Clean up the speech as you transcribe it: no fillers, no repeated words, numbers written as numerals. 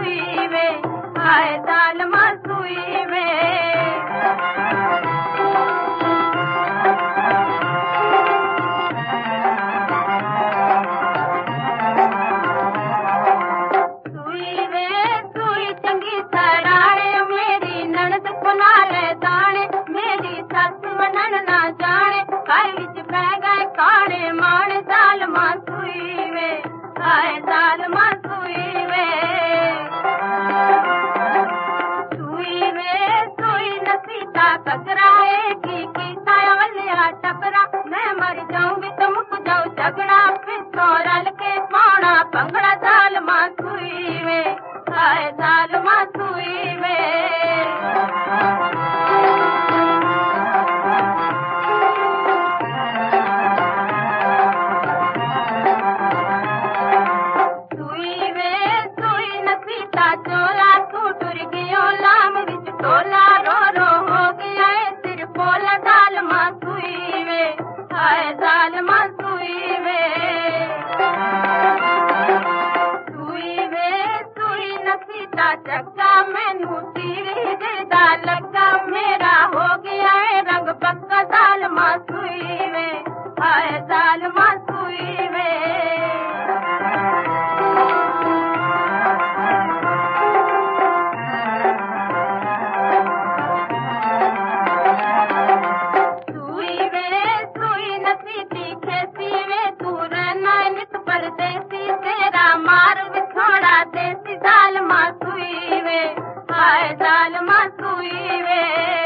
सुई वे, हाय जालमा सुई वे। सुई वे सुई चंगी सराणे, मेरी ननद को नाले दाने, मेरी सस मनन ना जाने, घर विच पै गए काने माने। जालमा सुई वे, हाय जालमा सुई वे। सुई वे सुई नसीता कचराए की साया वलिया टकरा, मैं मर जाऊंगी तो मुक जाऊं झगड़ा, पिछों रल के पाना भंगड़ा। जालमा सुई वे, हाय जालमा सुई वे। सुई वे सुई नसीता चोला, तू टुर गयो लाम विच टोला, रो रो हो गया है सिर पोला। जालमा सुई वे, हाय जालमा सुई वे। सुई वे सुई नसीता चक्का, मैनू टीवी देदा लगा, मेरा हो गया है रंग पक्का। जालमा सुई वे, हाय जालमा सुई वे। सुई वे सुई नसीती खेती वे, तू रहना नित परदेसी, तेरा मार विछोड़ा देसी। जालमा सुई वे, हाय जालमा सुई वे।